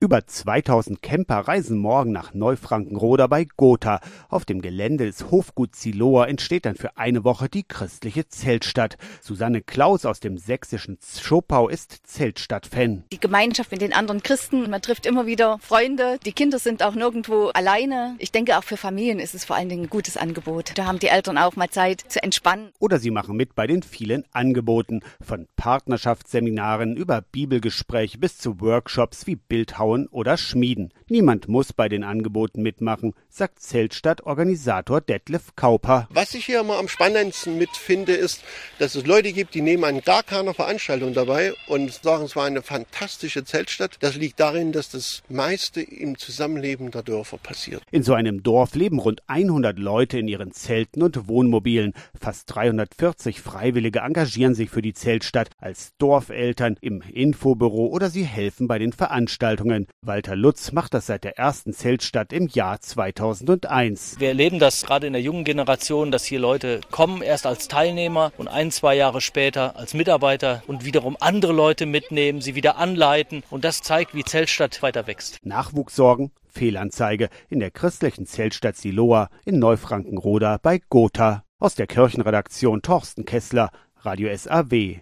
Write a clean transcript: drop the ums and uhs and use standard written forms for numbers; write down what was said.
Über 2000 Camper reisen morgen nach Neufrankenroda bei Gotha. Auf dem Gelände des Hofguts Siloa entsteht dann für eine Woche die christliche Zeltstadt. Susanne Klaus aus dem sächsischen Zschopau ist Zeltstadt-Fan. Die Gemeinschaft mit den anderen Christen, man trifft immer wieder Freunde. Die Kinder sind auch nirgendwo alleine. Ich denke, auch für Familien ist es vor allen Dingen ein gutes Angebot. Da haben die Eltern auch mal Zeit zu entspannen. Oder sie machen mit bei den vielen Angeboten. Von Partnerschaftsseminaren über Bibelgespräche bis zu Workshops wie Bildhauern oder Schmieden. Niemand muss bei den Angeboten mitmachen, sagt Zeltstadt-Organisator Detlef Kauper. Was ich hier immer am spannendsten mitfinde, ist, dass es Leute gibt, die nehmen an gar keiner Veranstaltung dabei und sagen, es war eine fantastische Zeltstadt. Das liegt darin, dass das meiste im Zusammenleben der Dörfer passiert. In so einem Dorf leben rund 100 Leute in ihren Zelten und Wohnmobilen. Fast 340 Freiwillige engagieren sich für die Zeltstadt als Dorfeltern im Infobüro oder sie helfen bei den Veranstaltungen. Walter Lutz macht das seit der ersten Zeltstadt im Jahr 2001. Wir erleben das gerade in der jungen Generation, dass hier Leute kommen, erst als Teilnehmer und 1-2 Jahre später als Mitarbeiter und wiederum andere Leute mitnehmen, sie wieder anleiten. Und das zeigt, wie Zeltstadt weiter wächst. Nachwuchssorgen, Fehlanzeige in der christlichen Zeltstadt Siloa in Neufrankenroda bei Gotha. Aus der Kirchenredaktion Thorsten Kessler, Radio SAW.